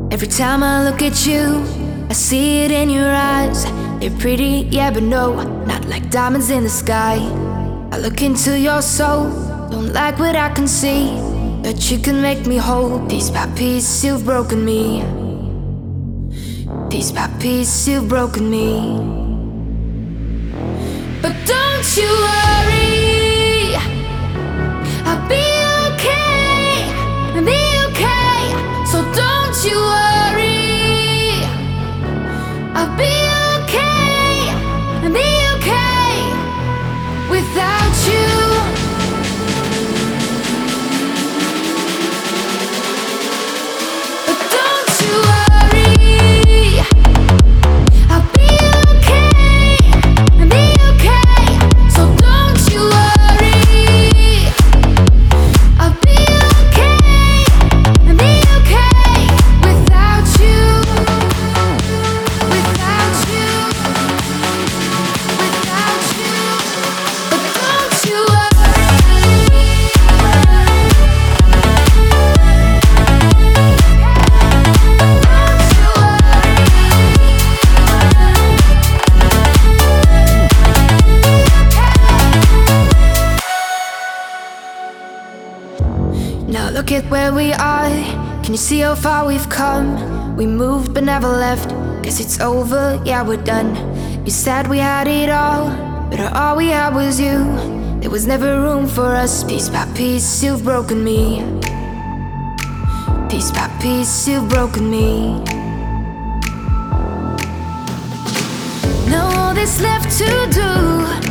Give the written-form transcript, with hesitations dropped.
Every time I look at you, I see it in your eyes. They're pretty, yeah, but no, not like diamonds in the sky. I look into your soul, don't like what I can see, but you can make me whole. Piece by piece, you've broken me. Piece by piece, you've broken me. But don't you worry, I'll be okay, I'll be okay. So don't you worry, I'll be okay, I'll be okay without you. But don't you worry, I'll be okay, I'll be okay. So don't you worry, I'll be okay, I'll be okay without you, without you, without you. But don't you Now look at where we are. Can you see how far we've come? We moved but never left. Guess it's over, yeah, we're done. You said we had it all, but all we had was you. There was never room for us. Piece by piece, you've broken me. Piece by piece, you've broken me. Now all that's left to do